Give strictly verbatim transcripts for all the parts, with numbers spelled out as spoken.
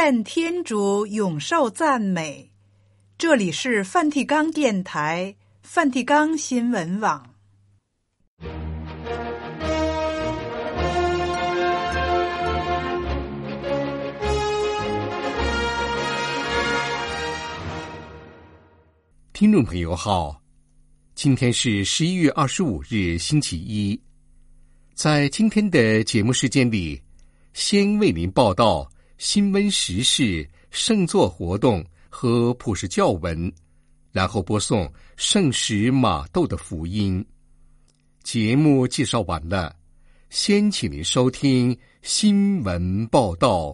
愿天主永受赞美。这里是梵蒂冈电台、梵蒂冈新闻网。 听众朋友好，今天是十一月二十五日星期一。在今天的节目时间里，先为您报道新闻时事、圣座活动和普世教文，然后播送圣使马窦的福音。节目介绍完了，先请您收听新闻报道。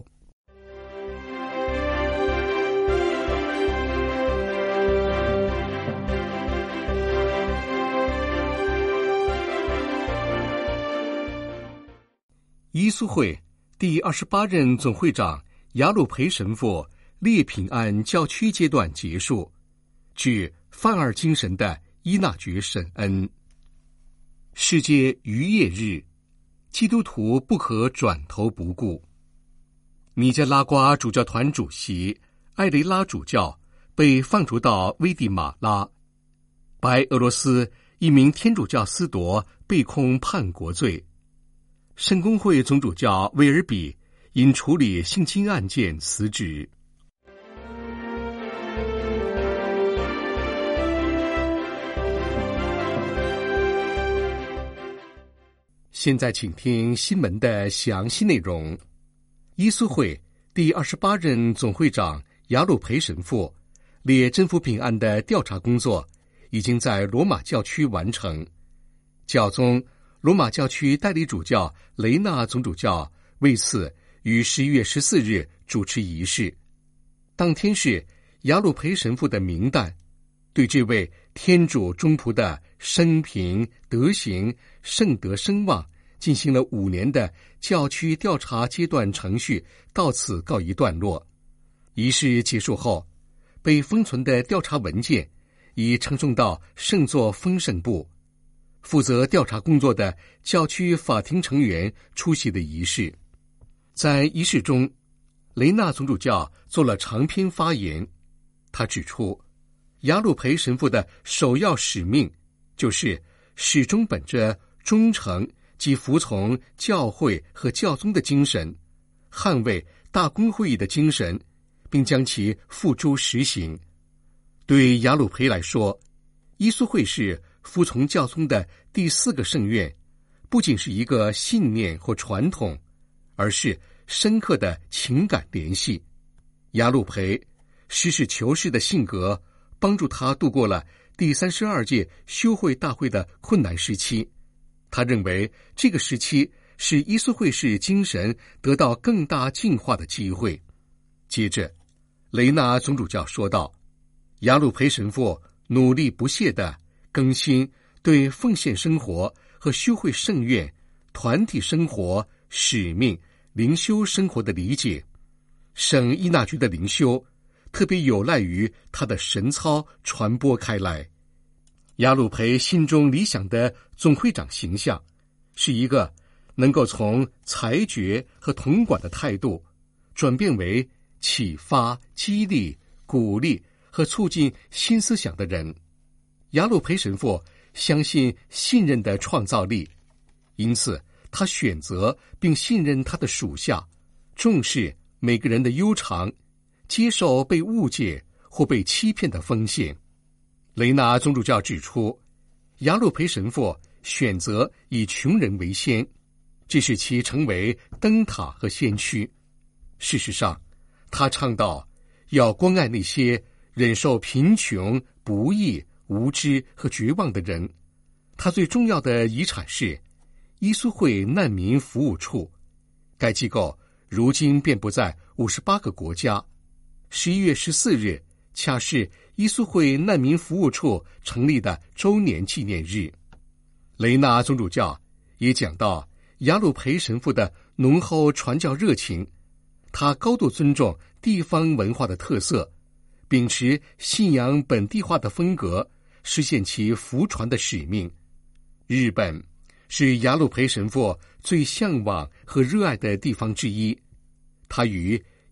伊苏会第二十八任总会长雅鲁培神父列平安教区阶段结束，至梵二精神的依纳爵神恩。世界渔业日，基督徒不可转头不顾。尼加拉瓜主教团主席埃雷拉主教被放逐到危地马拉，白俄罗斯一名天主教司铎被控叛国罪。圣公会总主教威尔比因处理性侵案件辞职。现在请听新闻的详细内容。伊苏会第二十八任总会长雅鲁培神父列真福平安的调查工作已经在罗马教区完成。教宗罗马教区代理主教雷纳总主教为此于十一月十四日主持仪式。当天是雅鲁培神父的名单，对这位天主忠仆的生平、德行、圣德声望进行了五年的教区调查阶段程序，到此告一段落。仪式结束后，被封存的调查文件已呈送到圣座封圣部。负责调查工作的教区法庭成员出席的仪式。在仪式中，雷纳总主教做了长篇发言。他指出，雅鲁培神父的首要使命就是始终本着忠诚及服从教会和教宗的精神，捍卫大公会议的精神，并将其付诸实行。对雅鲁培来说，伊苏会是服从教宗的第四个圣愿，不仅是一个信念或传统，而是深刻的情感联系。雅鲁培实事求是的性格帮助他度过了第三十二届修会大会的困难时期。他认为这个时期是伊苏会士精神得到更大进化的机会。接着，雷纳总主教说道，雅鲁培神父努力不懈地更新对奉献生活和修会圣愿、团体生活、使命、灵修生活的理解。圣依纳爵的灵修特别有赖于他的神操传播开来。雅鲁培心中理想的总会长形象是一个能够从裁决和统管的态度转变为启发、激励、鼓励和促进新思想的人。雅鲁培神父相信信任的创造力，因此他选择并信任他的属下，重视每个人的悠长，接受被误解或被欺骗的风险。雷纳总主教指出，雅鲁培神父选择以穷人为先，这使其成为灯塔和先驱。事实上，他倡导要关爱那些忍受贫穷、不义、无知和绝望的人。他最重要的遗产是伊苏会难民服务处，该机构如今遍布在五十八个国家。十一月十四日恰是伊苏会难民服务处成立的周年纪念日。雷纳总主教也讲到雅鲁培神父的浓厚传教热情，他高度尊重地方文化的特色，秉持信仰本地化的风格，实现其福传的使命。日本是雅鲁培神父最向往和热爱的地方之一。他于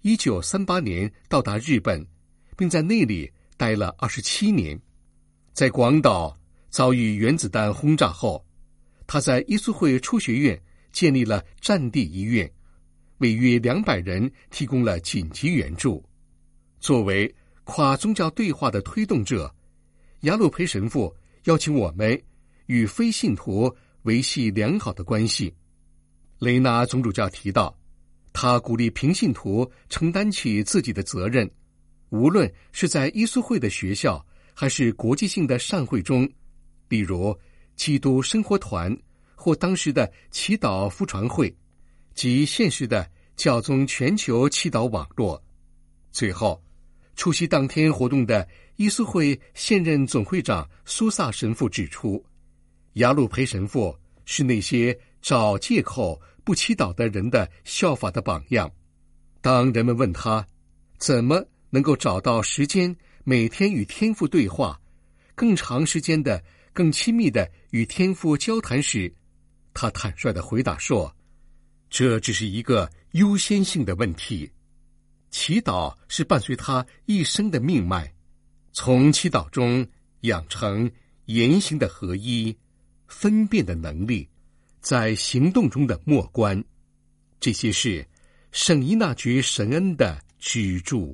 一九三八年到达日本，并在那里待了二十七年。在广岛遭遇原子弹轰炸后，他在伊苏会初学院建立了战地医院，为约两百人提供了紧急援助。作为跨宗教对话的推动者，雅鲁培神父邀请我们与非信徒维系良好的关系。雷纳总主教提到，他鼓励平信徒承担起自己的责任，无论是在伊苏会的学校还是国际性的善会中，例如基督生活团或当时的祈祷福传会及现实的教宗全球祈祷网络。最后，出席当天活动的伊苏会现任总会长苏萨神父指出，雅鲁培神父是那些找借口不祈祷的人的效法的榜样。当人们问他怎么能够找到时间每天与天父对话，更长时间的更亲密的与天父交谈时，他坦率地回答说，这只是一个优先性的问题。祈祷是伴随他一生的命脉，从祈祷中养成言行的合一、分辨的能力，在行动中的默观，这些是圣依纳爵神恩的支柱。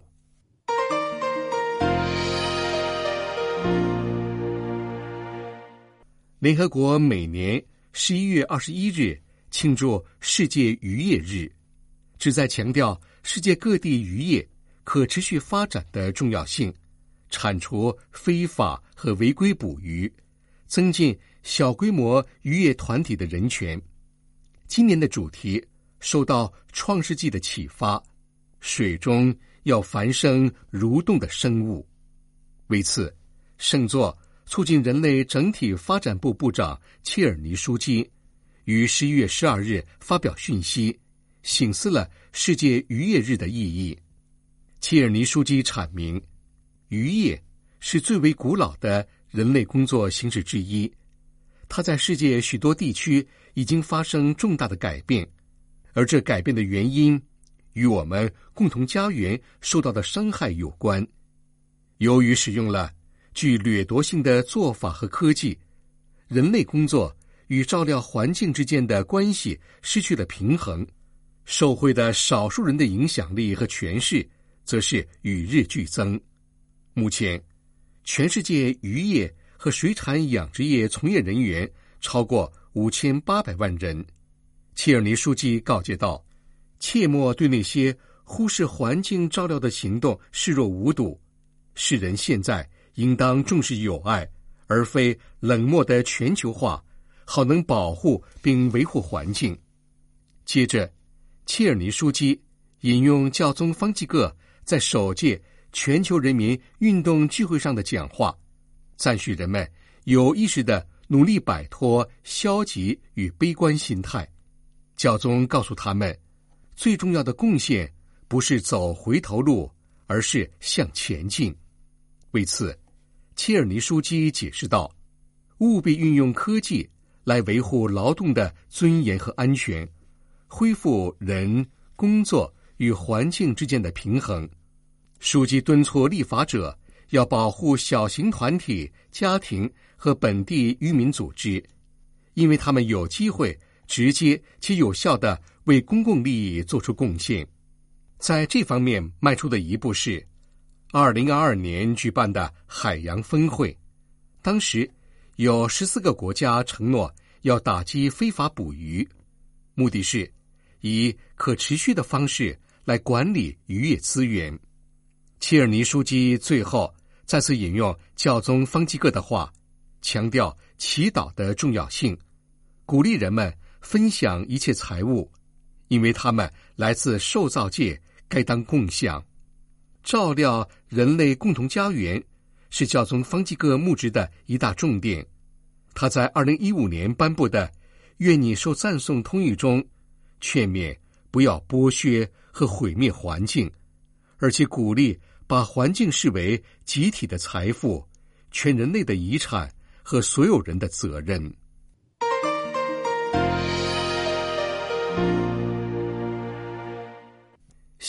联合国每年十一月二十一日庆祝世界渔业日，旨在强调世界各地渔业可持续发展的重要性，铲除非法和违规捕鱼，增进小规模渔业团体的人权。今年的主题受到创世纪的启发，水中要繁生蠕动的生物。为此，圣座促进人类整体发展部部长切尔尼枢机于十一月十二日发表讯息，省思了世界渔业日的意义。切尔尼枢机阐明，渔业是最为古老的人类工作形式之一，它在世界许多地区已经发生重大的改变，而这改变的原因与我们共同家园受到的伤害有关。由于使用了具掠夺性的做法和科技，人类工作与照料环境之间的关系失去了平衡，受惠的少数人的影响力和权势则是与日俱增。目前，全世界渔业和水产养殖业从业人员超过五千八百万人。切尔尼书记告诫道，切莫对那些忽视环境照料的行动视若无睹，世人现在应当重视友爱，而非冷漠的全球化，好能保护并维护环境。接着，切尔尼书记引用教宗方济各在首届全球人民运动聚会上的讲话，赞许人们有意识地努力摆脱消极与悲观心态。教宗告诉他们，最重要的贡献不是走回头路，而是向前进。为此，切尔尼书记解释道，务必运用科技来维护劳动的尊严和安全，恢复人、工作与环境之间的平衡。书记敦促立法者要保护小型团体、家庭和本地渔民组织，因为他们有机会直接且有效地为公共利益做出贡献。在这方面迈出的一步是二零二二年举办的海洋峰会，当时有十四个国家承诺要打击非法捕鱼，目的是以可持续的方式来管理渔业资源。切尔尼书记最后再次引用教宗方济各的话，强调祈祷的重要性，鼓励人们分享一切财物，因为他们来自受造界，该当共享。照料人类共同家园是教宗方济各牧职的一大重点。他在二零一五年颁布的愿你受赞颂通谕中，劝勉不要剥削和毁灭环境，而且鼓励把环境视为集体的财富、全人类的遗产和所有人的责任。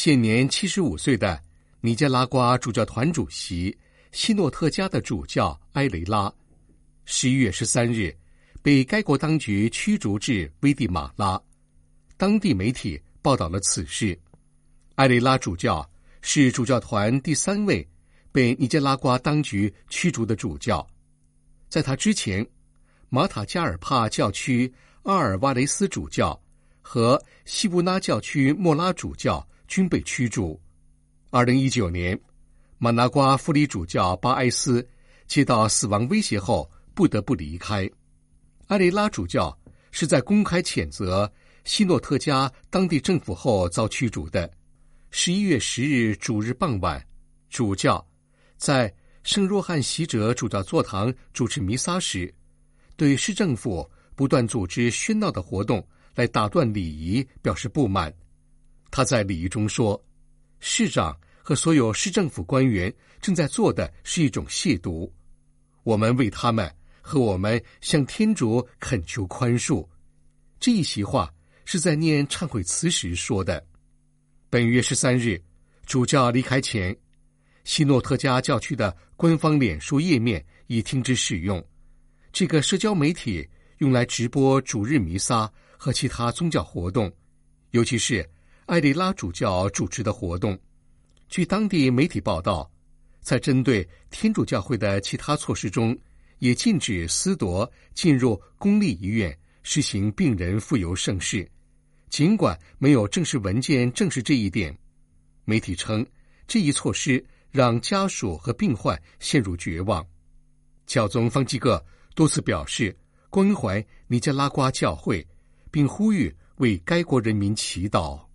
现年七十五岁的尼加拉瓜主教团主席希诺特加的主教埃雷拉，十一月十三日被该国当局驱逐至危地马拉。当地媒体报道了此事。埃雷拉主教是主教团第三位被尼加拉瓜当局驱逐的主教。在他之前，马塔加尔帕教区阿尔瓦雷斯主教和西布纳教区莫拉主教均被驱逐。二零一九年，马拿瓜夫里主教巴埃斯接到死亡威胁后不得不离开。埃雷拉主教是在公开谴责希诺特加当地政府后遭驱逐的。十一月十日主日傍晚，主教在圣若翰洗者主教座堂主持弥撒时，对市政府不断组织喧闹的活动来打断礼仪表示不满。他在礼仪中说，市长和所有市政府官员正在做的是一种亵渎，我们为他们和我们向天主恳求宽恕。这一席话是在念忏悔词时说的。本月十三日，主教离开前，希诺特加教区的官方脸书页面已停止使用。这个社交媒体用来直播主日弥撒和其他宗教活动，尤其是埃雷拉主教主持的活动。据当地媒体报道，在针对天主教会的其他措施中，也禁止司铎进入公立医院实行病人傅油盛世，尽管没有正式文件证实这一点。媒体称，这一措施让家属和病患陷入绝望。教宗方济各多次表示关怀尼加拉瓜教会，并呼吁为该国人民祈祷。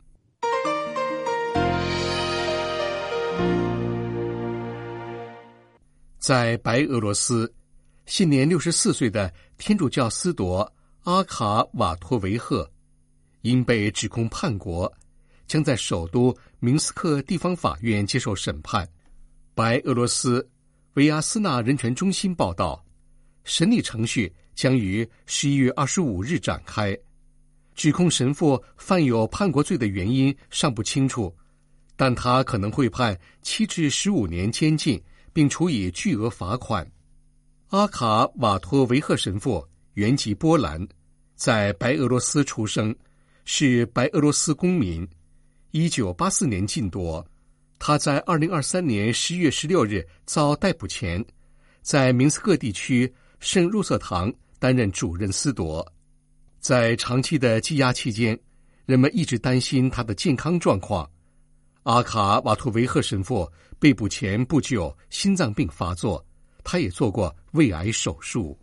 在白俄罗斯，现年六十四岁的天主教司铎阿卡瓦托维赫因被指控叛国，将在首都明斯克地方法院接受审判。白俄罗斯维亚斯纳人权中心报道，审理程序将于十一月二十五日展开。指控神父犯有叛国罪的原因尚不清楚，但他可能会判七至十五年监禁，并处以巨额罚款。阿卡瓦托维赫神父原籍波兰，在白俄罗斯出生，是白俄罗斯公民。一九八四年禁夺，他在二零二三年十月十六日遭逮捕前，在明斯克地区圣入瑟堂担任主任司铎。在长期的羁押期间，人们一直担心他的健康状况。阿卡瓦托维赫神父被捕前不久心脏病发作，他也做过胃癌手术。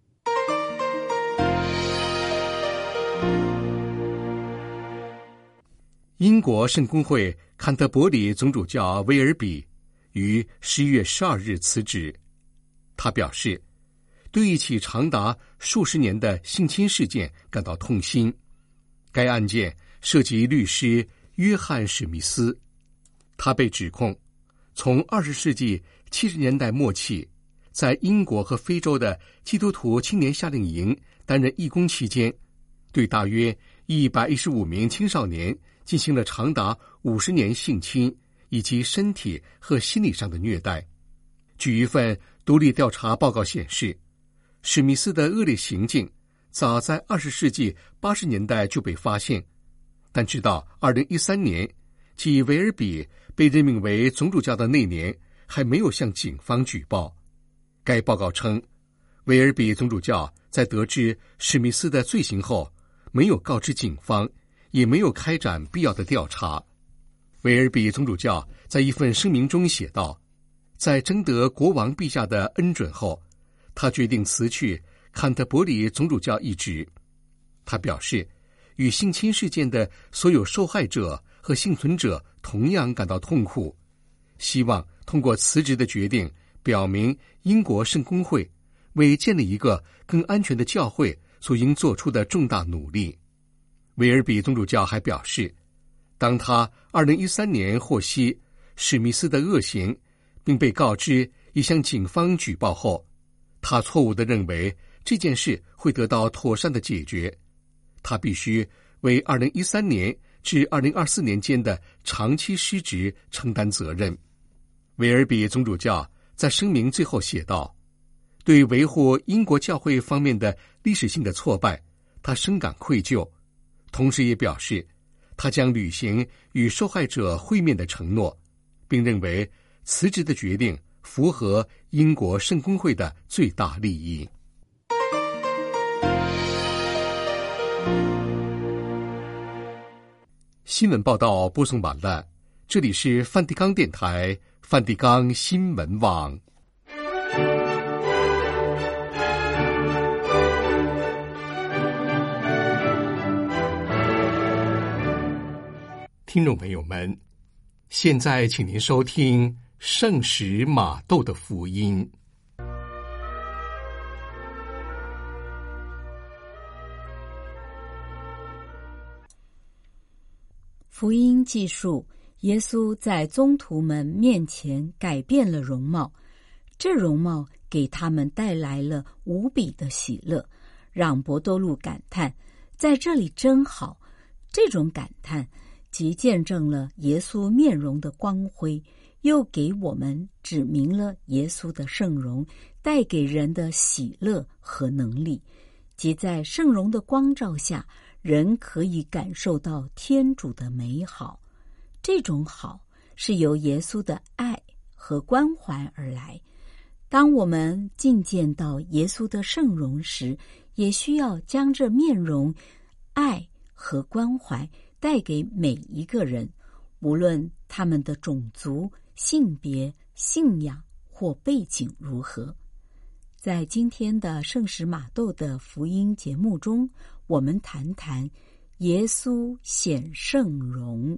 英国圣公会坎特伯里总主教威尔比于十一月十二日辞职。他表示，对一起长达数十年的性侵事件感到痛心。该案件涉及律师约翰史密斯，他被指控从二十世纪七十年代末期，在英国和非洲的基督徒青年夏令营担任义工期间，对大约一百一十五名青少年进行了长达五十年性侵以及身体和心理上的虐待。据一份独立调查报告显示，史密斯的恶劣行径早在二十世纪八十年代就被发现，但直到二零一三年，即维尔比被任命为总主教的那年，还没有向警方举报。该报告称，维尔比总主教在得知史密斯的罪行后，没有告知警方，也没有开展必要的调查。维尔比总主教在一份声明中写道，在征得国王陛下的恩准后，他决定辞去坎特伯里总主教一职。他表示，与性侵事件的所有受害者和幸存者同样感到痛苦，希望通过辞职的决定表明英国圣公会为建立一个更安全的教会所应做出的重大努力。威尔比总主教还表示，当他二零一三年获悉史密斯的恶行，并被告知已向警方举报后，他错误地认为这件事会得到妥善的解决。他必须为二零一三年至二零二四年间的长期失职承担责任。韦尔比总主教在声明最后写道，对维护英国教会方面的历史性的挫败，他深感愧疚，同时也表示他将履行与受害者会面的承诺，并认为辞职的决定符合英国圣公会的最大利益。新闻报道播送完了，这里是梵蒂冈电台梵蒂冈新闻网。听众朋友们，现在请您收听圣使马窦的福音。 福音记述耶稣在宗徒们面前改变了容貌，这容貌给他们带来了无比的喜乐，让伯多禄感叹，在这里真好。这种感叹即见证了耶稣面容的光辉，又给我们指明了耶稣的圣容带给人的喜乐和能力，即在圣容的光照下，人可以感受到天主的美好。这种好是由耶稣的爱和关怀而来。当我们觐见到耶稣的圣容时，也需要将这面容、爱和关怀带给每一个人，无论他们的种族、性别、信仰或背景如何。在今天的圣使马窦的福音节目中，我们谈谈耶稣显圣容。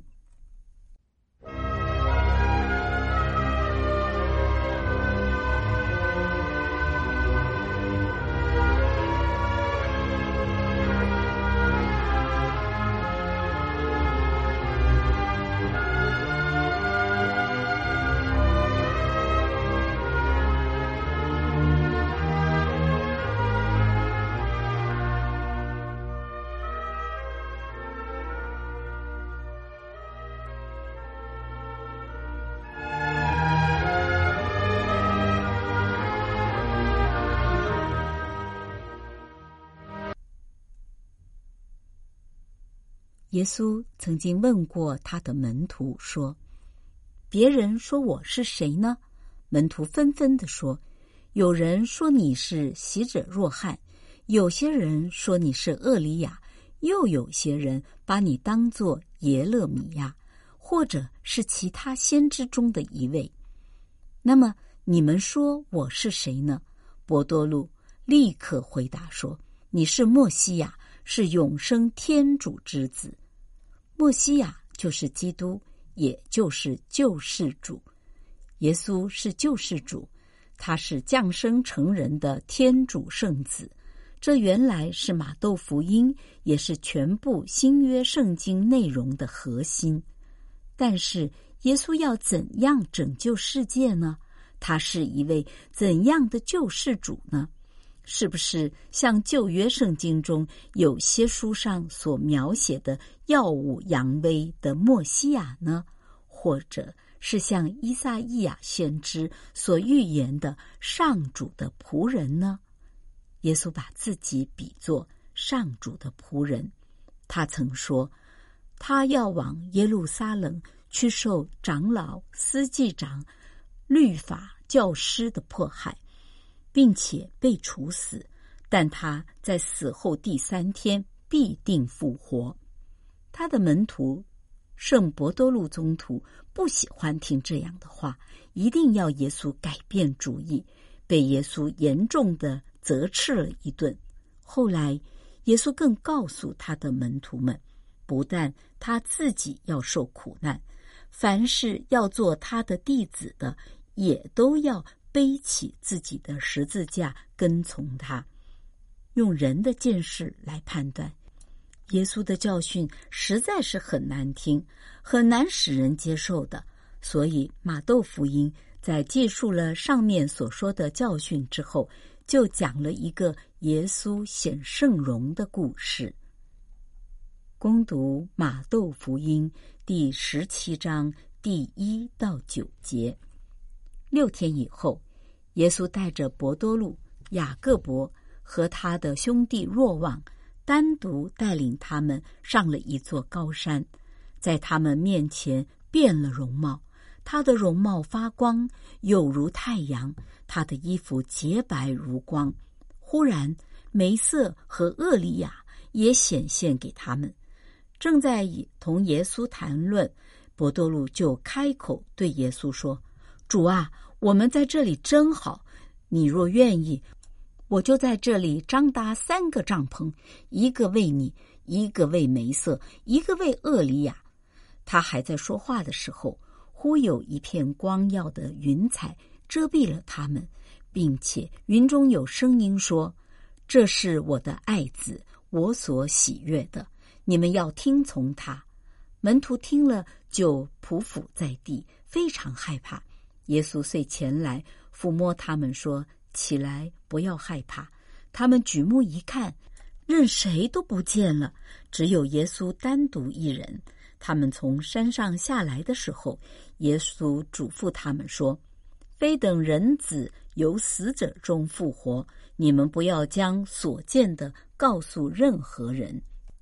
耶稣曾经问过他的门徒说，别人说我是谁呢？门徒纷纷地说，有人说你是洗者若翰，有些人说你是厄里亚，又有些人把你当作耶勒米亚，或者是其他先知中的一位。那么你们说我是谁呢？伯多禄立刻回答说，你是默西亚，是永生天主之子。默西亚就是基督，也就是救世主。耶稣是救世主，他是降生成人的天主圣子。这原来是马窦福音，也是全部新约圣经内容的核心。但是耶稣要怎样拯救世界呢？他是一位怎样的救世主呢？是不是像旧约圣经中有些书上所描写的耀武扬威的默西亚呢？或者是像依撒意亚先知所预言的上主的仆人呢？耶稣把自己比作上主的仆人，他曾说，他要往耶路撒冷去受长老、司祭长、律法教师的迫害，并且被处死，但他在死后第三天必定复活。他的门徒圣伯多禄宗徒不喜欢听这样的话，一定要耶稣改变主意，被耶稣严重的责斥了一顿。后来耶稣更告诉他的门徒们，不但他自己要受苦难，凡是要做他的弟子的，也都要背起自己的十字架跟从他。用人的见识来判断，耶稣的教训实在是很难听，很难使人接受的。所以马窦福音在记述了上面所说的教训之后，就讲了一个耶稣显圣容的故事。 恭读马窦福音第十七章第一到九节。六天以后，耶稣带着伯多禄、雅各伯和他的兄弟若望，单独带领他们上了一座高山，在他们面前变了容貌，他的容貌发光，有如太阳，他的衣服洁白如光。忽然梅瑟和厄利亚也显现给他们，正在同耶稣谈论，伯多禄就开口对耶稣说：主啊，我们在这里真好，你若愿意，我就在这里张搭三个帐篷，一个为你，一个为梅瑟，一个为厄利亚。他还在说话的时候，忽有一片光耀的云彩遮蔽了他们，并且云中有声音说：这是我的爱子，我所喜悦的，你们要听从他。门徒听了就匍匐在地，非常害怕。耶稣遂前来抚摸他们说：起来，不要害怕。他们举目一看，任谁都不见了，只有耶稣单独一人。他们从山上下来的时候，耶稣嘱咐他们说：非等人子由死者中复活，你们不要将所见的告诉任何人。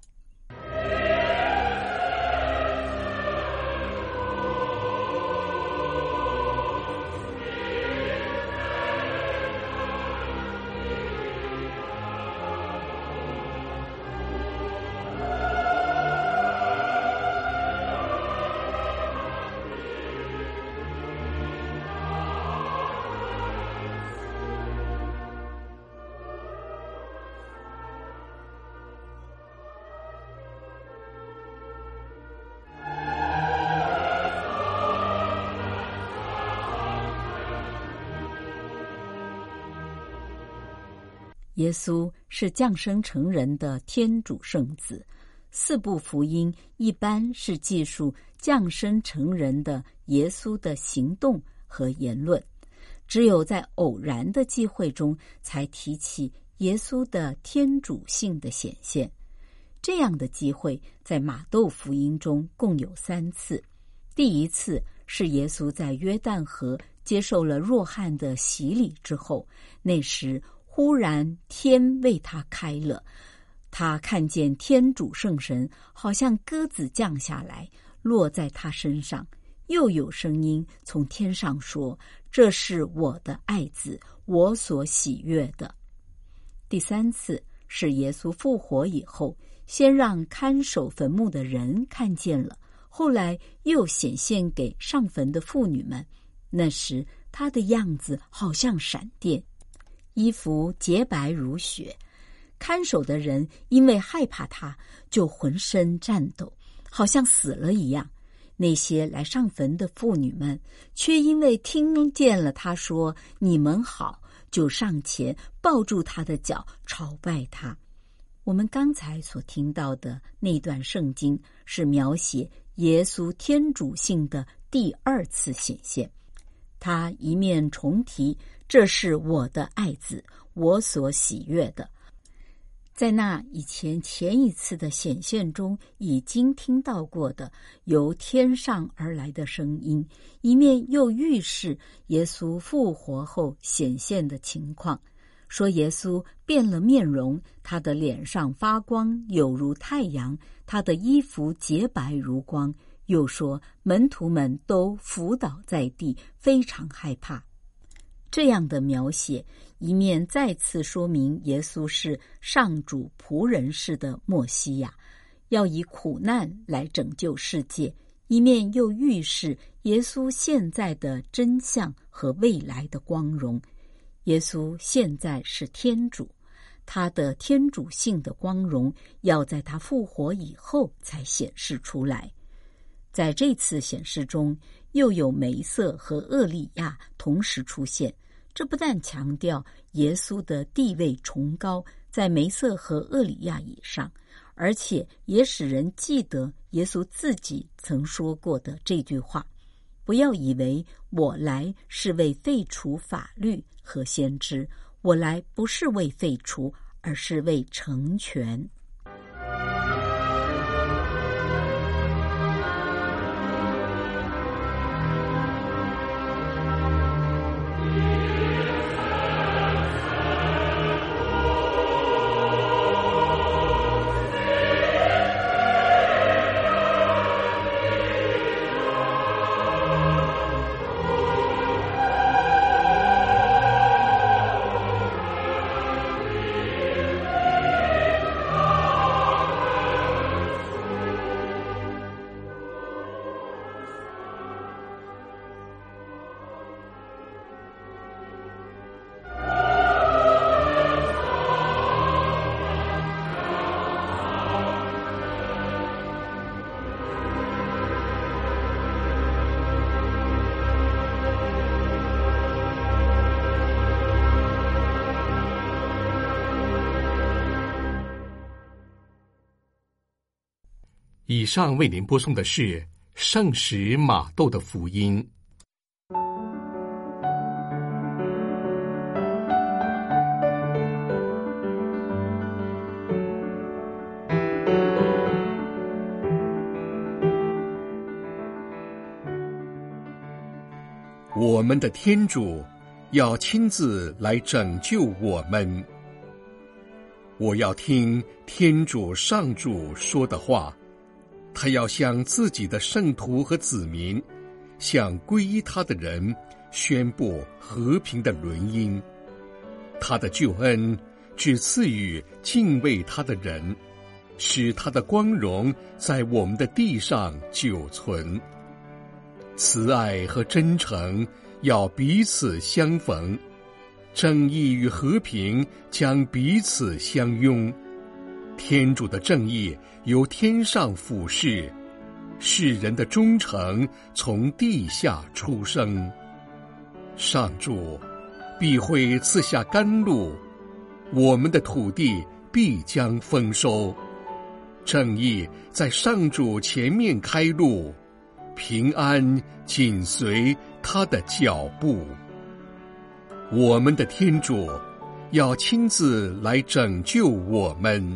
耶稣是降生成人的天主圣子，四部福音一般是记述降生成人的耶稣的行动和言论，只有在偶然的机会中才提起耶稣的天主性的显现。这样的机会在马窦福音中共有三次。第一次是耶稣在约旦河接受了若翰的洗礼之后，那时忽然天为他开了，他看见天主圣神好像鸽子降下来，落在他身上，又有声音从天上说：这是我的爱子，我所喜悦的。第三次是耶稣复活以后，先让看守坟墓的人看见了，后来又显现给上坟的妇女们，那时他的样子好像闪电，衣服洁白如雪。看守的人因为害怕他，就浑身颤抖，好像死了一样。那些来上坟的妇女们却因为听见了他说你们好，就上前抱住他的脚，朝拜他。我们刚才所听到的那段圣经是描写耶稣天主性的第二次显现。他一面重提：这是我的爱子，我所喜悦的。在那以前前一次的显现中已经听到过的由天上而来的声音，一面又预示耶稣复活后显现的情况，说耶稣变了面容，他的脸上发光，有如太阳，他的衣服洁白如光。又说门徒们都伏倒在地，非常害怕。这样的描写一面再次说明耶稣是上主仆人式的默西亚，要以苦难来拯救世界，一面又预示耶稣现在的真相和未来的光荣。耶稣现在是天主，他的天主性的光荣要在他复活以后才显示出来。在这次显示中，又有梅瑟和厄利亚同时出现，这不但强调耶稣的地位崇高，在梅瑟和厄里亚以上，而且也使人记得耶稣自己曾说过的这句话：不要以为我来是为废除法律和先知，我来不是为废除，而是为成全。 以上为您播送的是圣史马窦的福音。我们的天主要亲自来拯救我们。我要听天主上主说的话，他要向自己的圣徒和子民，向皈依他的人宣布和平的轮音。他的救恩只赐予敬畏他的人，使他的光荣在我们的地上久存。慈爱和真诚要彼此相逢，正义与和平将彼此相拥。天主的正义由天上俯视，世人的忠诚从地下出生。上主必会赐下甘露，我们的土地必将丰收。正义在上主前面开路，平安紧随他的脚步。我们的天主要亲自来拯救我们。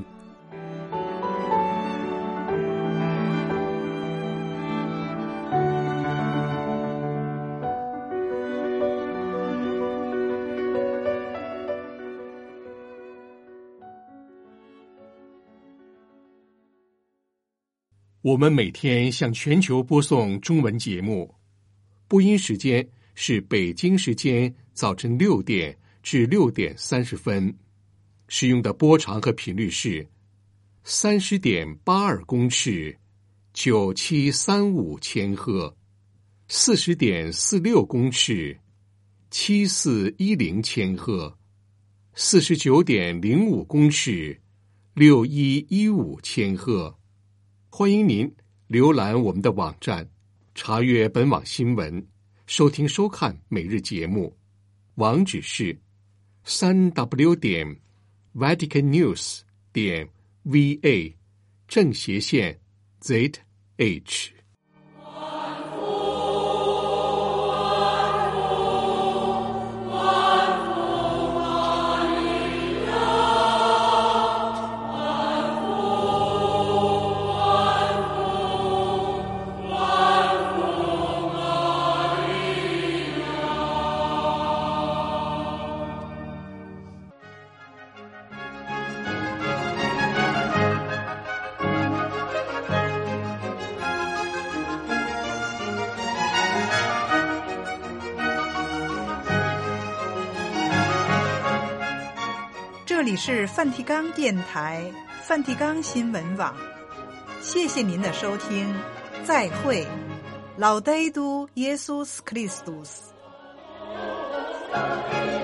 我们每天向全球播送中文节目，播音时间是北京时间早晨六点至六点三十分，使用的波长和频率是三十点八二公尺，九七三五千赫，四十点四六公尺，七四一零千赫，四十九点零五公尺，六一一五千赫。欢迎您浏览我们的网站，查阅本网新闻，收听收看每日节目。网址是三 w 点 vatican news 点 v a 正斜线 z h。 这里是梵蒂冈电台梵蒂冈新闻网，谢谢您的收听，再会。Laudetur Jesus Christus。